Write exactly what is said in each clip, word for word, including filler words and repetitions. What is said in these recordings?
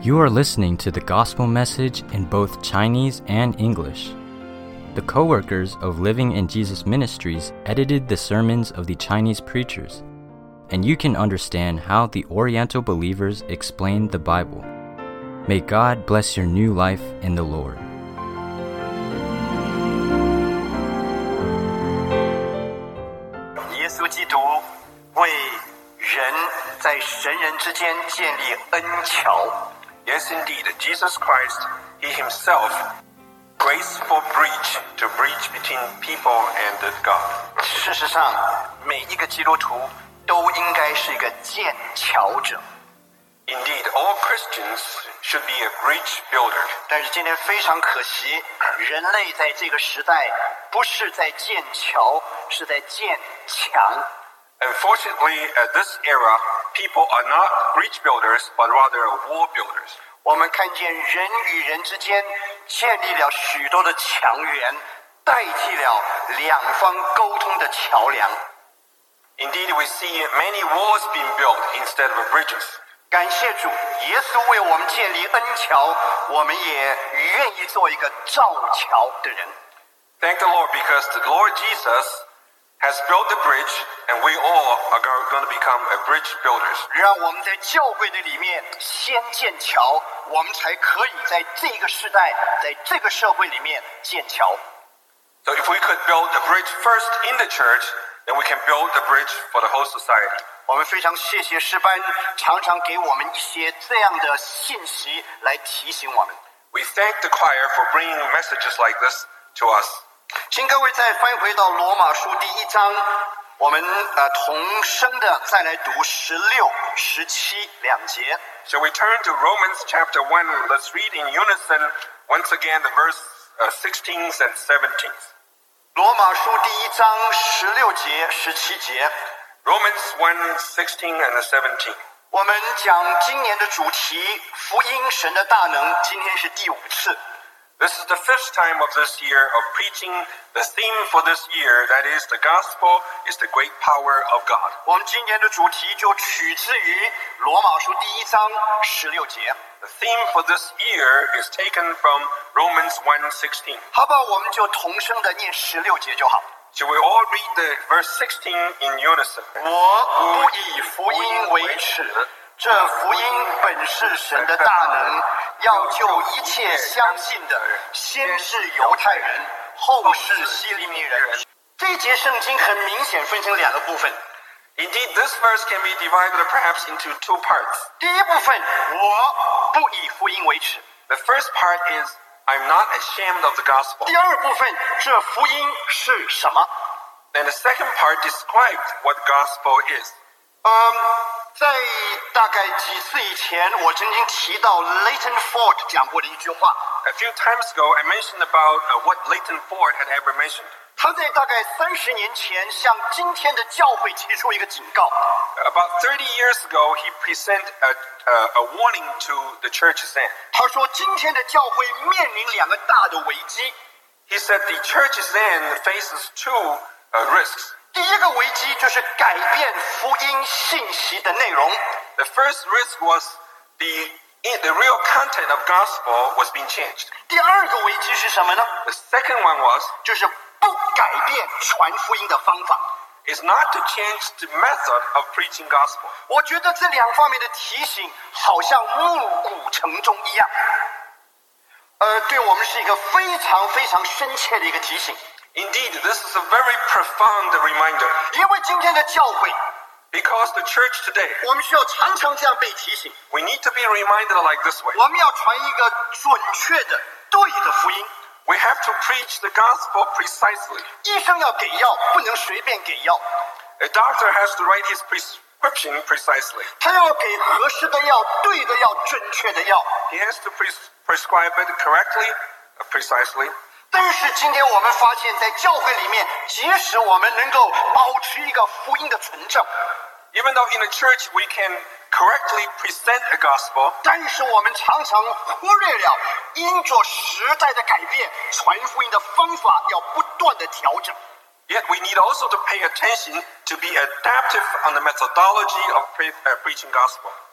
You are listening to the gospel message in both Chinese and English. The co-workers of Living in Jesus Ministries edited the sermons of the Chinese preachers, and you can understand how the Oriental believers explained the Bible. May God bless your new life in the Lord. 耶稣基督为人在神人之间建立恩桥。 Yes, indeed, Jesus Christ, He Himself, graceful bridge to bridge between people and God. 事实上，每一个基督徒都应该是一个建桥者。 Indeed, all Christians should be a bridge builder. 但是今天非常可惜，人类在这个时代不是在建桥，是在建墙。 Unfortunately, at this era, people are not bridge builders, but rather wall builders. 我们看见人与人之间建立了许多的墙垣，代替了两方沟通的桥梁。 Indeed, we see many walls being built instead of bridges. 感谢主，耶稣为我们建立恩桥，我们也愿意做一个造桥的人。 Thank the Lord, because the Lord Jesus has built the bridge, and we all are going to become a bridge builders. 让我们在教会的里面先建桥，我们才可以在这个时代，在这个社会里面建桥。 So if we could build the bridge first in the church, then we can build the bridge for the whole society. 我们非常谢谢诗班常常给我们一些这样的信息来提醒我们。 We thank the choir for bringing messages like this to us. 请各位再翻回到罗马书第一章，我们呃同声的再来读十六、十七两节。 So we turn to Romans chapter one. Let's read in unison once again the verse uh, sixteen and seventeen. 罗马书第一章十六节、十七节。 Romans one, sixteen and seventeen. 我们讲今年的主题福音神的大能，今天是第五次。 This is the fifth time of this year of preaching the theme for this year, that is, the gospel is the great power of God. 我们今年的主题就取自于罗马书第一章十六节。 The theme for this year is taken from Romans one sixteen. 好吧，我们就同声的念十六节就好。 Shall we all read the verse sixteen in unison? 我不以福音为耻，这福音本是神的大能，要救一切相信的，先是犹太人，后是希利尼人。这一节圣经很明显分成两个部分。 Indeed, this verse can be divided perhaps into two parts. 第一部分，我不以福音为耻。 The first part is, I'm not ashamed of the gospel. 第二部分，这福音是什么？ Then the second part describes what gospel is. 嗯，在大概几次以前，我曾经提到 Leighton Ford 讲过的一句话。 A few times ago, I mentioned about uh, what Leighton Ford had ever mentioned. 他在大概三十年前向今天的教会提出一个警告。 About thirty years ago, he presented a, a, a warning to the churches then. 他说，今天的教会面临两个大的危机。 He said the churches then faces two uh, risks. 第一个危机就是改变福音信息的内容。 The first risk was the the real content of gospel was being changed. 第二个危机是什么呢？ The second one was 就是不改变传福音的方法。 is not to change the method of preaching gospel. 我觉得这两方面的提醒好像暮鼓晨钟一样，呃，对我们是一个非常非常深切的一个提醒。 Indeed, this is a very profound reminder. 因为今天的教会， Because the church today, 我们需要常常这样被提醒， we need to be reminded like this way. 我们要传一个准确的、对的福音。 We have to preach the gospel precisely. 医生要给药，不能随便给药， A doctor has to write his prescription precisely. 他要给合适的药、对的药、准确的药。 He has to pres- prescribe it correctly, uh, precisely. 但是今天我们发现，在教会里面，即使我们能够保持一个福音的纯正， Even though in the church we can correctly present a gospel, 但是我们常常忽略了，因着时代的改变，传福音的方法要不断的调整。 yet we need also to pay attention to be adaptive on the methodology of pre- uh, preaching gospel.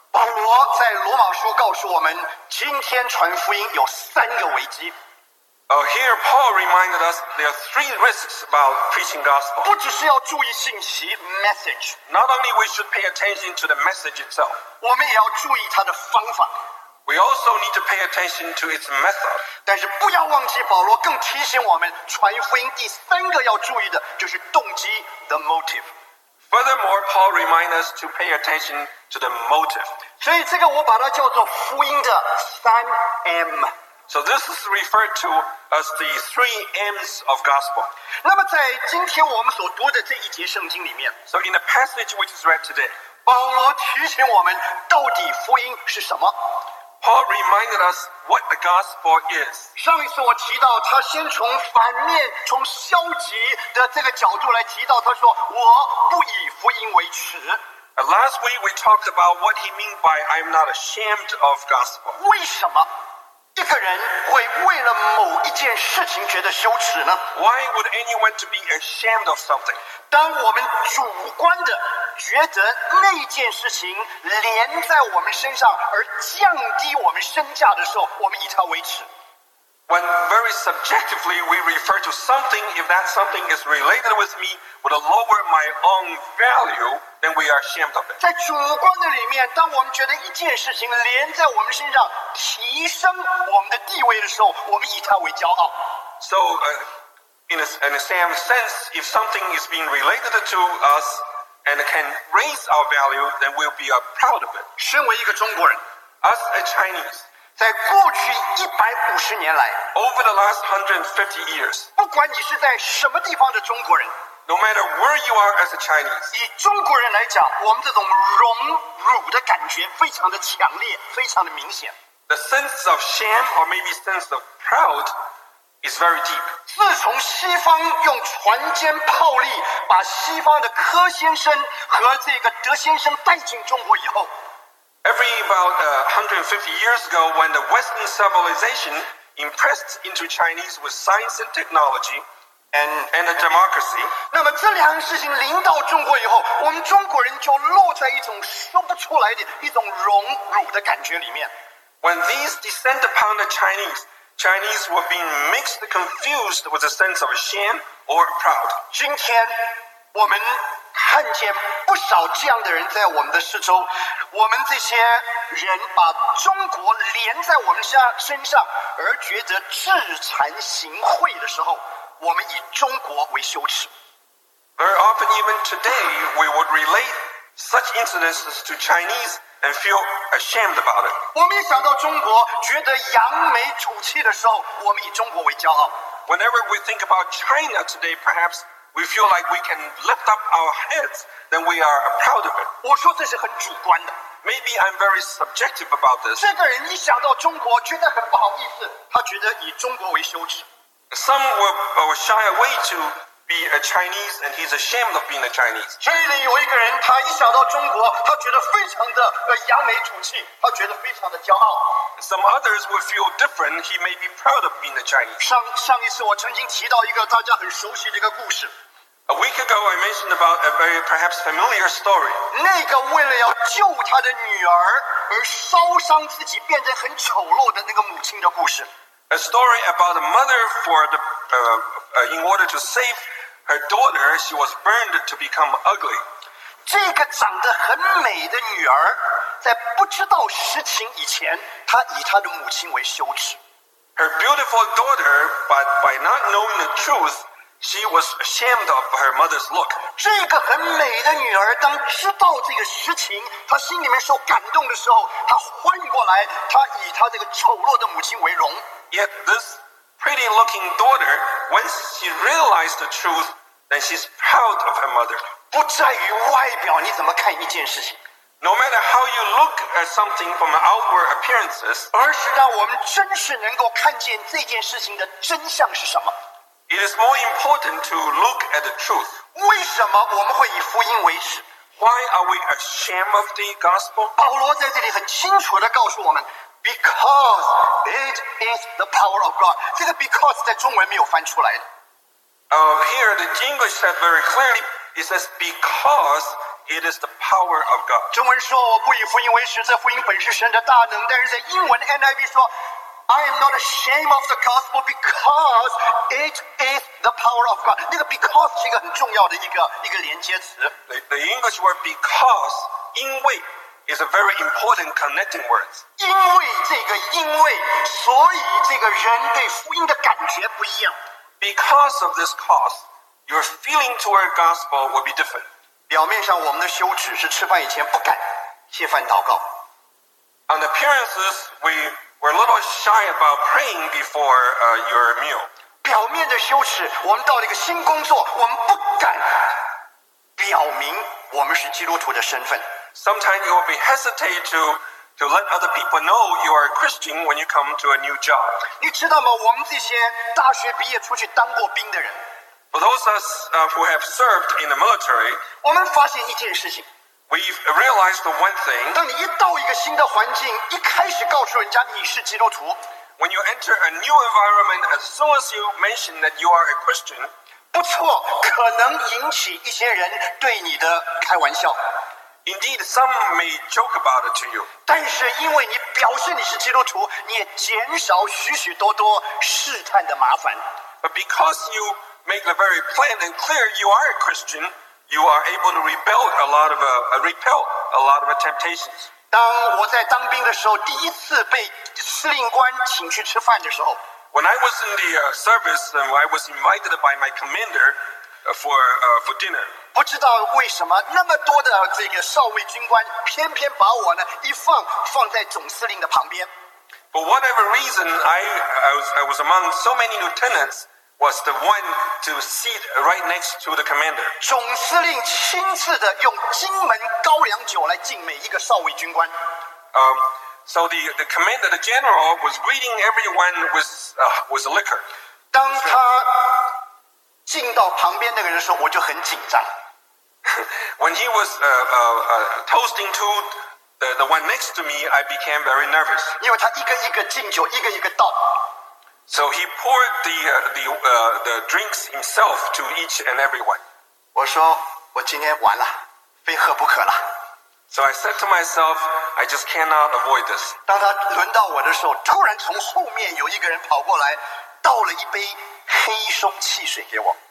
保罗在罗马书告诉我们，今天传福音有三个危机。 Uh, here, Paul reminded us there are three risks about preaching gospel. 不只是要注意信息 message， Not only we should pay attention to the message itself, 我们也要注意它的方法。 we also need to pay attention to its method. 但是不要忘记，保罗更提醒我们，传福音第三个要注意的就是动机 the motive。 Furthermore, Paul reminds us to pay attention to the motive. 所以这个我把它叫做福音的三 M。 So this is referred to as the three M's of gospel. 那么在今天我们所读的这一节圣经里面， So in the passage which is read today, 保罗提醒我们，到底福音是什么？ Paul reminded us what the gospel is. 上一次我提到，他先从反面、从消极的这个角度来提到，他说：“我不以福音为耻。” And last week we talked about what he means by I'm not ashamed of gospel. 为什么一个人会为了某一件事情觉得羞耻呢？ Why would anyone to be ashamed of something? 当我们主观的觉得那件事情连在我们身上而降低我们身价的时候，我们以它为耻。 When very subjectively we refer to something, if that something is related with me, would lower my own value, then we are ashamed of it. 在主观的里面，当我们觉得一件事情连在我们身上提升我们的地位的时候，我们以它为骄傲。 So, uh, in, a, in the same sense, if something is being related to us and can raise our value, then we'll be uh, proud of it. 身为一个中国人， Us as Chinese, 在过去一百五十年来， over the last one hundred fifty years, 不管你是在什么地方的中国人， no matter where you are as a Chinese, 以中国人来讲，我们这种荣辱的感觉非常的强烈，非常的明显。 the sense of shame or maybe sense of proud is very deep. 自从西方用船坚炮利把西方的柯先生和这个德先生带进中国以后， Every about uh, one hundred fifty years ago, when the Western civilization impressed into Chinese with science and technology and, and a democracy, 那么这两个事情临到中国以后，我们中国人就落在一种说不出来的一种荣辱的感觉里面。 when these descend upon the Chinese, Chinese were being mixed, confused with a sense of shame or proud. 今天我们看见不少这样的人在我们的四周，我们这些人把中国连在我们身上，而觉得自惭形秽的时候，我们以中国为羞耻。 Very often, even today, we would relate such incidences to Chinese and feel ashamed about it. 我们一想到中国，觉得扬眉吐气的时候，我们以中国为骄傲。 Whenever we think about China today, perhaps we feel like we can lift up our heads, then we are proud of it. 我说这是很主观的。 Maybe I'm very subjective about this. 这个人一想到中国，觉得很不好意思，他觉得以中国为羞耻。 Some will, will shy away to be a Chinese, and he's ashamed of being a Chinese. 这里有一个人，他一想到中国，他觉得非常的呃扬眉吐气，他觉得非常的骄傲。 Some others will feel different. He may be proud of being a Chinese. 上上一次我曾经提到一个大家很熟悉的一个故事， A week ago, I mentioned about a very perhaps familiar story. 那个为了要救他的女儿而烧伤自己，变成很丑陋的那个母亲的故事。 A story about a mother for the, uh, uh, in order to save her daughter, she was burned to become ugly. 这个长得很美的女儿，在不知道实情以前，她以她的母亲为羞耻。 Her beautiful daughter, but by not knowing the truth, she was ashamed of her mother's look. 这个很美的女儿，当知道这个实情，她心里面受感动的时候，她翻过来，她以她这个丑陋的母亲为荣。 Yet this pretty-looking daughter, once she realized the truth, then she's proud of her mother. 不在于外表你怎么看一件事情， No matter how you look at something from outward appearances, 而是让我们真是能够看见这件事情的真相是什么。 it is more important to look at the truth. 为什么我们会以福音为耻？ Why are we ashamed of the gospel? 保罗在这里很清楚地告诉我们 ，because it is the power of God。这个 because 在中文没有翻出来的。 Uh, here, the English said very clearly, it says, because it is the power of God. 中文说我不以福音为耻，这福音本是神的大能。但是在英文 N I V 说 I am not ashamed of the gospel because it is the power of God。 那个 because 是一个很重要的一个一个连接词。 The, the English word because, 因为, is a very important connecting word. 因为这个因为，所以这个人对福音的感觉不一样。 Because of this cause, your feeling toward gospel will be different. 表面上我们的羞耻是吃饭以前不敢谢饭祷告。 On appearances, we were a little shy about praying before uh, your meal. 表面的羞耻，我们到了一个新工作，我们不敢表明我们是基督徒的身份。 Sometimes you will be hesitate to, to let other people know you are a Christian when you come to a new job. 你知道吗？我们这些大学毕业出去当过兵的人， For those of us uh, who have served in the military, 我们发现一件事情： we've realized the one thing. 当你一到一个新的环境，一开始告诉人家你是基督徒， When you enter a new environment, as soon as you mention that you are a Christian, 不错，可能引起一些人对你的开玩笑。 indeed, some may joke about it to you. 但是因为你表示你是基督徒，你也减少许许多多试探的麻烦。 But because you make it very plain and clear you are a Christian, you are able to repel a lot of uh, uh, repel a lot of temptations. 当我在当兵的时候，第一次被司令官请去吃饭的时候， When I was in the uh, service, and I was invited by my commander uh, for uh, for dinner. 不知道为什么那么多的这个少尉军官，偏偏把我呢一放放在总司令的旁边。 For whatever reason, I I was I was among so many lieutenants, was the one to sit right next to the commander. 总司令亲自的用金门高粱酒来敬每一个少尉军官。 Um, so the the commander, the general, was greeting everyone with uh, with liquor. 当他敬到旁边那个人的时候，我就很紧张。 When he was uh, uh, uh, toasting to the, the one next to me, I became very nervous. 因为他一个一个敬酒，一个一个倒。 So he poured the uh, the uh, the drinks himself to each and everyone. 我说我今天完了，非喝不可了。 So I said to myself, I just cannot avoid this. 当他轮到我的时候，突然从后面有一个人跑过来，倒了一杯黑松汽水给我。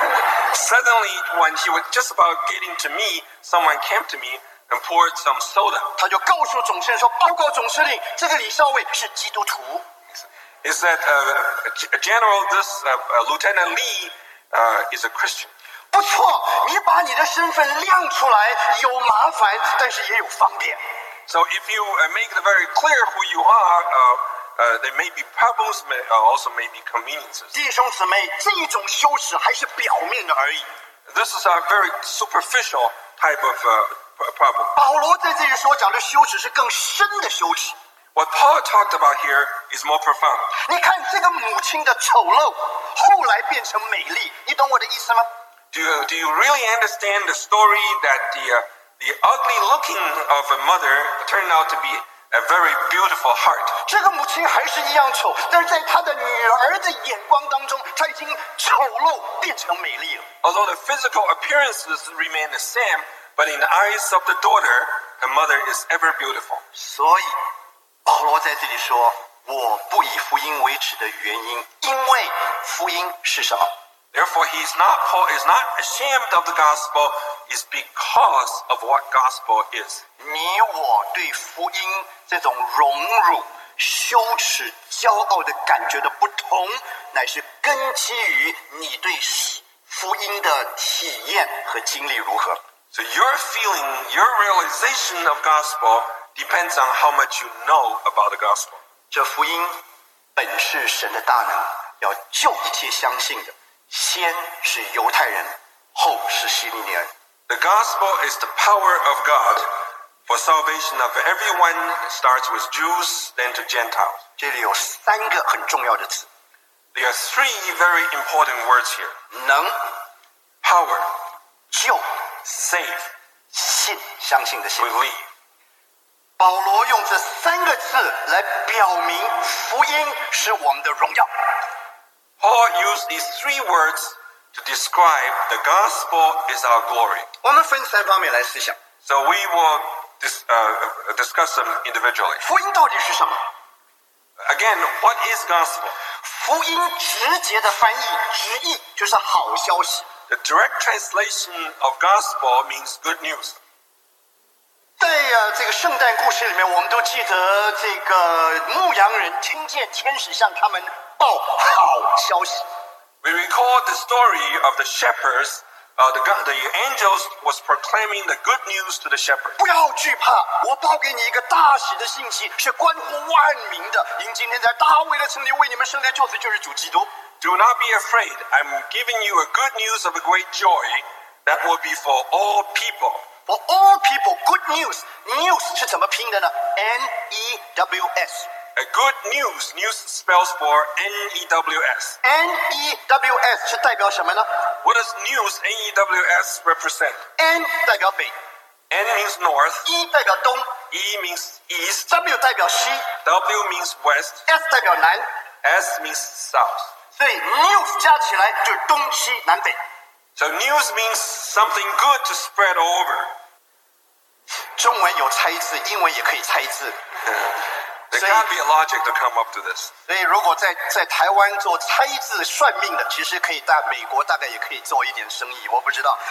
Suddenly, when he was just about getting to me, someone came to me and poured some soda. 他就告诉总司令说：“报告总司令，这个李少尉是基督徒。” He said, uh, General, this uh, uh, Lieutenant Lee uh, is a Christian. 不错，你把你的身份亮出来，有麻烦，但是也有方便。 So if you uh, make it very clear who you are, uh, uh, there may be problems, may, uh, also may be conveniences. 弟兄姊妹，这一种羞耻还是表面的而已。 This is a very superficial type of uh, problem. 保罗在这里所讲的羞耻是更深的羞耻。 What Paul talked about here is more profound. 你看这个母亲的丑陋，后来变成美丽，你懂我的意思吗？ Do you, do you really understand the story that the, uh, the ugly looking of a mother turned out to be a very beautiful heart? 这个母亲还是一样丑，但是在她的女儿的眼光当中，她已经丑陋变成美丽了。 Although the physical appearances remain the same, but in the eyes of the daughter, her mother is ever beautiful. 所以保罗在这里说：“我不以福音为耻的原因，因为福音是什么？ Therefore, he is not, Paul is not ashamed of the gospel, is because of what gospel is. 你我对福音这种荣辱、羞耻、骄傲的感觉的不同，乃是根基于你对福音的体验和经历如何。 So your feeling, your realization of gospel depends on how much you know about the gospel. 这福音本是神的大能，要救一切相信的。先是犹太人，后是希利尼人。 The gospel is the power of God for salvation of everyone. It starts with Jews, then to Gentiles. 这里有三个很重要的词： There are three very important words here. 能、 Power, 救、 save, 信，相信的信。 believe. 保罗用这三个字来表明福音是我们的荣耀。 Paul used these three words to describe the gospel is our glory. 我们分三方面来思想， So we will dis, uh, discuss them individually. 福音到底是什么？ Again, what is gospel? 福音直接的翻译直译就是好消息。 The direct translation of gospel means good news. 在呃这个圣诞故事里面，我们都记得这个牧羊人听见天使向他们报好消息。 We recall the story of the shepherds. Uh, the, God- the angels was proclaiming the good news to the shepherds. 不要惧怕，我报给你一个大喜的信息，是关乎万民的。因今天在大卫的城里为你们生的救主就是主基督。 Do not be afraid. I'm giving you a good news of a great joy that will be for all people. For all people, good news. News 是怎么拼的呢 ？N E W S。 A good news. News spells for N E W S. N E W S 是代表什么呢 What does news N E W S represent? ？N 代表北 N means north. ，E 代表东 E means east. ，W 代表西 W means west. ，S 代表南。 S means south. 所以 news 加起来就是东西南北。 So news means something good to spread all over. 中文有猜字，英文也可以猜字。 There So- can't be a logic to come up to this. 所以如果在在台湾做猜字算命的，其实可以在美国大概也可以做一点生意。我不知道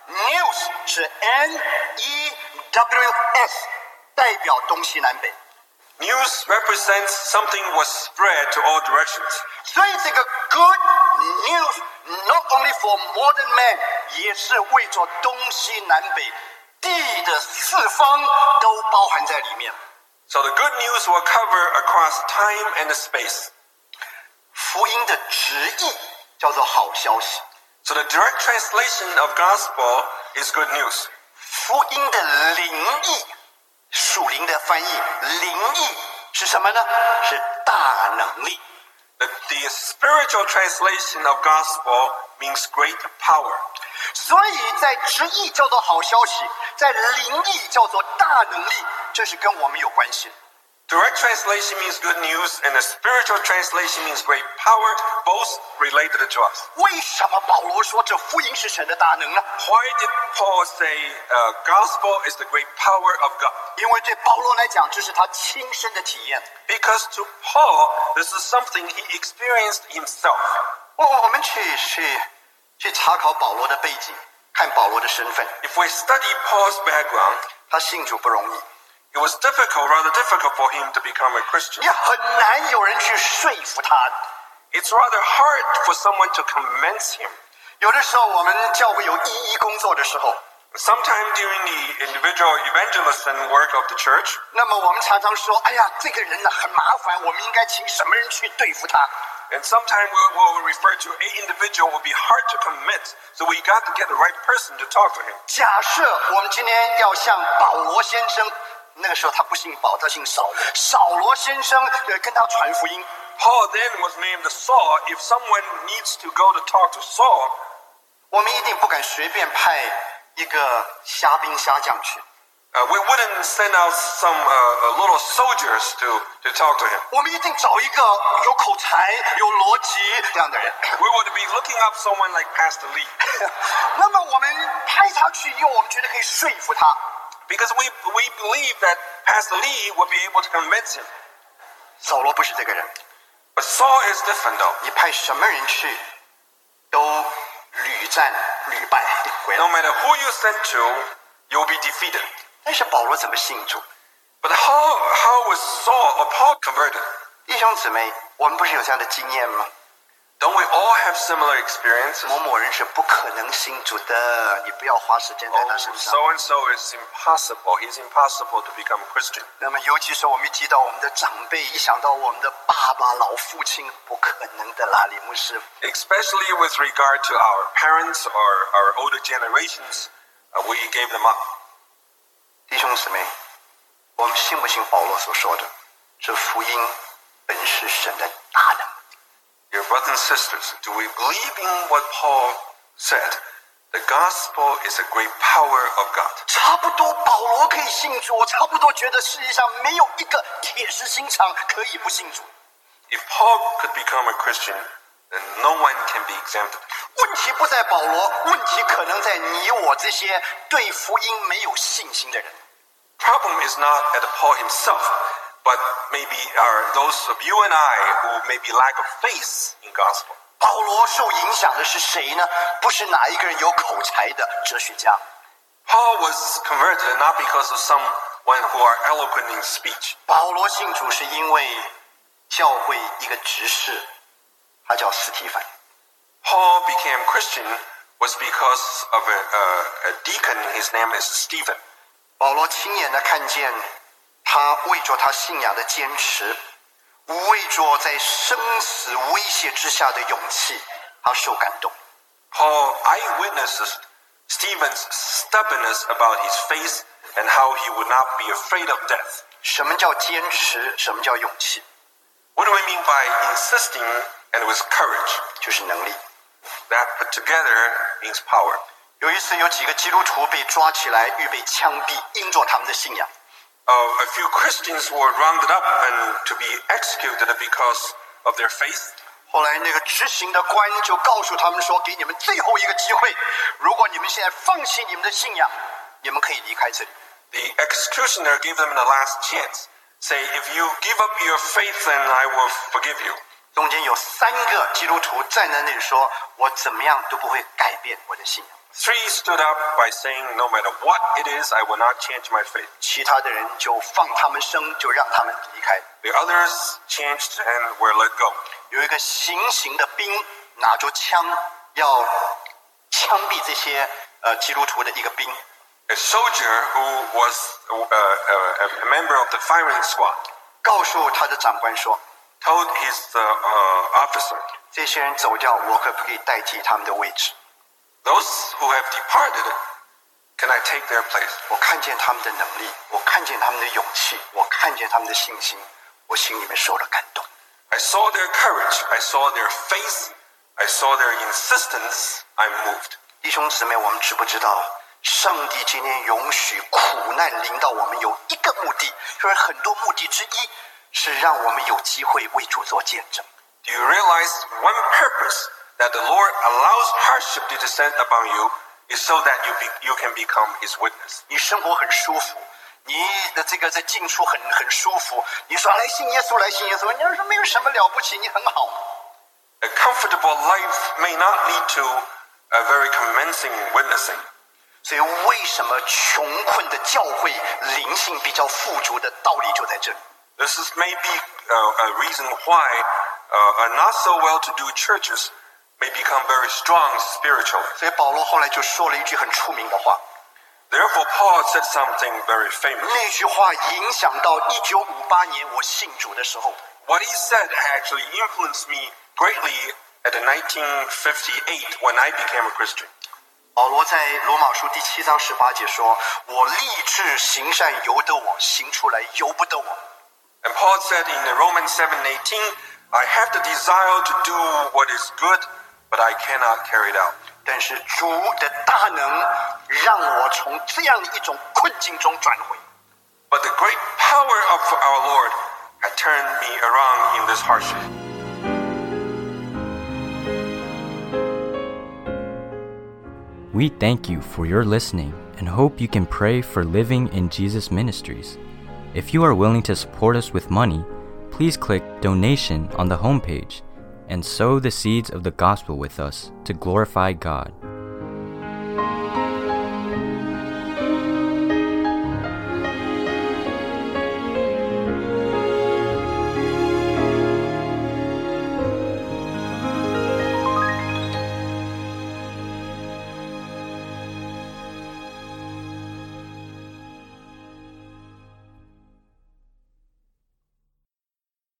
，news 是 N E W S， 代表东西南北。 News represents something was spread to all directions. 所以这个 good news not only for modern man， 也是为着东西南北地的四方都包含在里面。 So the good news will cover across time and space. 福音的直译叫做好消息， So the direct translation of gospel is good news. 福音的灵译，属灵的翻译，灵译是什么呢？是大能力。 The, the spiritual translation of gospel means great power. 所以在直译叫做好消息，在灵译叫做大能力，这是跟我们有关系的。 Direct translation means good news, and the spiritual translation means great power, both related to us. 为什么保罗说这福音是神的大能呢？ Why did Paul say uh, gospel is the great power of God? 因为对保罗来讲，这是他亲身的体验。 Because to Paul, this is something he experienced himself. 我我们去去去查考保罗的背景，看保罗的身份， If we study Paul's background, 他信主不容易， it was difficult, rather difficult for him to become a Christian. 也很难有人去说服他。 It's rather hard for someone to convince him. 有的时候我们教会有义医工作的时候， Sometime during the individual evangelism work of the church, 那么我们常常说：“哎呀，这个人呢很麻烦，我们应该请什么人去对付他？” and sometimes we will refer to a individual will be hard to convince, so we got to get the right person to talk to him. 假设我们今天要向保罗先生，那个时候他不姓保，他姓扫罗。扫罗先生呃跟他传福音， Paul then was named Saul. If someone needs to go to talk to Saul, 我们一定不敢随便派一个虾兵虾将去， uh, we wouldn't send out some uh, uh, little soldiers to, to talk to him. 我们一定找一个有口才、有逻辑这样的人。 We would be looking up someone like Pastor Lee, 那么我们派他去以后，我们觉得可以说服他。 because we, we believe that Pastor Lee would be able to convince him. 扫罗不是这个人， But Saul is different though. 你派什么人去，都屡战屡败回来 No。matter who you send to, you'll be defeated. 但是保罗怎么信主？ But how, how was Saul or Paul converted? 弟兄姊妹，我们不是有这样的经验吗？ Don't we all have similar experiences? 某某人是不可能信主的，你不要花时间在 Oh, 他身上。 so and so is impossible. He's impossible to become a Christian. 那么，尤其是我们一提到我们的长辈，一想到我们的爸爸、老父亲，不可能的啦，李牧师。 Especially with regard to our parents or our older generations, uh, we gave them up. 弟兄姊妹，我们信不信保罗所说的？这福音本是神的大能。 Dear brothers and sisters, do we believe in what Paul said? The gospel is a great power of God. 差不多，保罗可以信主，我差不多觉得世界上没有一个铁石心肠可以不信主。 If Paul could become a Christian, then no one can be exempted. 问题不在保罗，问题可能在你我这些对福音没有信心的人。 Problem is not at Paul himself, but maybe are those of you and I who maybe lack of faith in gospel. 保罗受影响的是谁呢？不是哪一个人有口才的哲学家。 Paul was converted not because of someone who are eloquent in speech. 保罗信主是因为教会一个执事，他叫司提反。 Paul became Christian was because of a, a, a deacon, his name is Stephen. 保罗亲眼的看见他为着他信仰的坚持，为着在生死威胁之下的勇气，他受感动。 Paul eyewitnesses Stephen's stubbornness about his faith and how he would not be afraid of death. 什么叫坚持？什么叫勇气？ What do I mean by insisting and with courage? 就是能力。 That put together means power. 有一次有几个基督徒被抓起来，预备枪毙，因着他们的信仰。 Uh, a few Christians were rounded up and to be executed because of their faith. 后来那个执行的官就告诉他们说，给你们最后一个机会，如果你们现在放弃你们的信仰，你们可以离开这里。 The executioner gave them the last chance. Say, if you give up your faith, then I will forgive you. 中间有三个基督徒站在那里说，我怎么样都不会改变我的信仰。 Three stood up by saying, no matter what it is, I will not change my faith. 其他的人就放他们生，就让他们离开。 The others changed and were let go. 有一个行刑的兵拿着枪要枪毙这些呃基督徒的一个兵。 A soldier who was uh, uh, a member of the firing squad 告诉他的长官说， told his uh, uh, officer, 这些人走掉，我可不可以代替他们的位置？ those who have departed, can I take their place? 我看见他们的能力，我看见他们的勇气，我看见他们的信心，我心里面受了感动。 I saw their courage, I saw their faith, I saw their insistence, I'm moved. 弟兄姊妹，我们知不知道，上帝今天允许苦难临到我们有一个目的，就是很多目的之一是让我们有机会为主做见证。 Do you realize one purpose that the Lord allows hardship to descend upon you is so that you, be, you can become His witness? 你生活很舒服，你的这个在进出很很舒服，你说来信耶稣，来信耶稣，你说没有什么了不起，你很好。 A comfortable life may not lead to a very convincing witnessing. 所以为什么穷困的教会灵性比较富足的道理就在这里。 This is maybe uh, a reason why uh, not so well-to-do churches may become very strong spiritually. 所以保罗后来就说了一句很出名的话， Therefore, Paul said something very famous. 那句话影响到一九五八年我信主的时候。 What he said actually influenced me greatly at nineteen fifty-eight when I became a Christian. 保罗在罗马书第七章十八节说：“我立志行善由得我，行出来由不得我。” And Paul said in Romans seven eighteen, I have the desire to do what is good, but I cannot carry it out. 但是主的大能让我从这样的一种困境中转回。 But the great power of our Lord had turned me around in this hardship. We thank you for your listening and hope you can pray for Living in Jesus Ministries. If you are willing to support us with money, please click Donation on the homepage and sow the seeds of the gospel with us to glorify God.